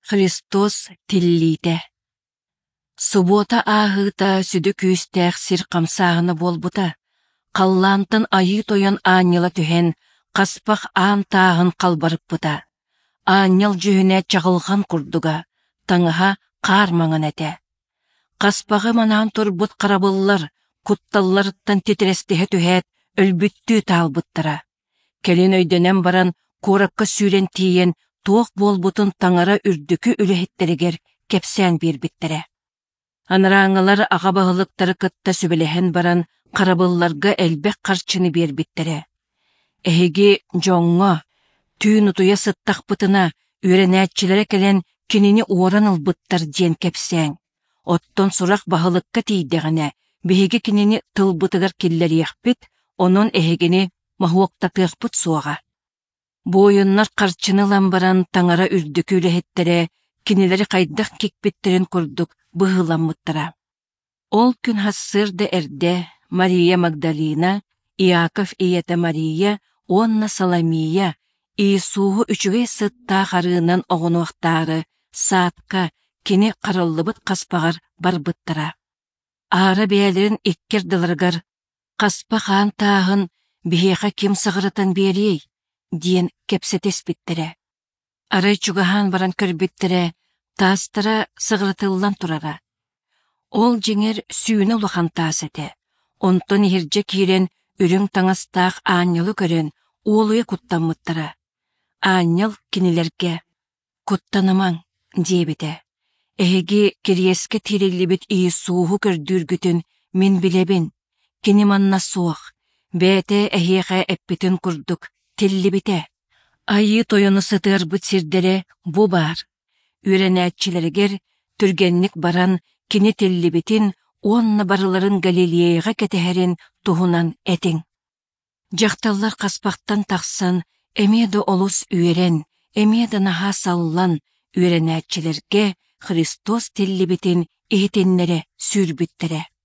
Христос тиллите. Субота ахыта сүдү күүстәэх сир камсаагына болбута. Қаллантын айы тойон ааньыла түһен, қаспах аан таагын қалбарыппыта. Ааньыл жүһүнэ чағылған курдуга, таңыха қаармаңын әтэ. Қаспағы манаан турбут қарабыллар, кутталларыттан титрестеhe түһәт, өлбүттүү таалбыттара. Келин өйдөнен баран, куоракка сүүрен тиен, туох болбутун таңара үрдүкү үлэхеттеригер кепсään биирбиттере. Анараңылар ағабағылықтары кытта сүбелehen баран, қарабылларга элбек қарчыны биирбиттере. Эһиги жоңҥо, түүн утуя сыттахпытына, үөрэнээччилere келен кинини уоран ылбыттар диэн кепсään. Оттон сурах бағылыкка тииддеғіне, биһиги кинини тылбытыгар киллэриэхпит, онон эһигини маһуоктатыахпыт суаға. Бойуннар қарчынылан баран таңара үрдүкү үлэхеттере, кинилери хайдах кикпиттерин курдук быһыламмыттара. Ол күн хассырда эрде Мария Магдалина, Иаков иете Мария, Онна Саламия, Иисугу үчүгэй сыттаа харыынан оҕонуахтаары, саатка, кини қарыллыбыт қаспағар барбыттара. Аара бэйэлэрин иккер дыларгар, қаспа хаан тааһын биһиэхэ ким саҕырытан биэрий, диэн кепсетеспиттере. Арай чугаһаан баран көрбүттере, таастара саҕырытыллан турара. Ол жеңер сүүнэ улахан таасэте. Онтон иһирдьэ киирен үрүң таңастаах аанньылы көрөн, уолуя куттаммыттара. Аанньыл кинилерге куттанымаң диэбите. Эһиги кириэске тириллибит Иисууху көрдүүргүтүн мин билебин. Кини манна суох, бээте эһиэхэ эппитин курдук тиллибите. Айы тойону сытыарбыт сирдере бу бар. Үөрэнээччилэригер түргенник баран кини тиллибитин уонна барыларын Галилеяға кетэһэрин туһунан этиң. Дьахталлар қаспақтан тахсан, эмиэда олус үөрэн, эмиэда наһаа саллан үөрэнээччилэрге Христос тиллибитин иһитиннере сүүрбүттере.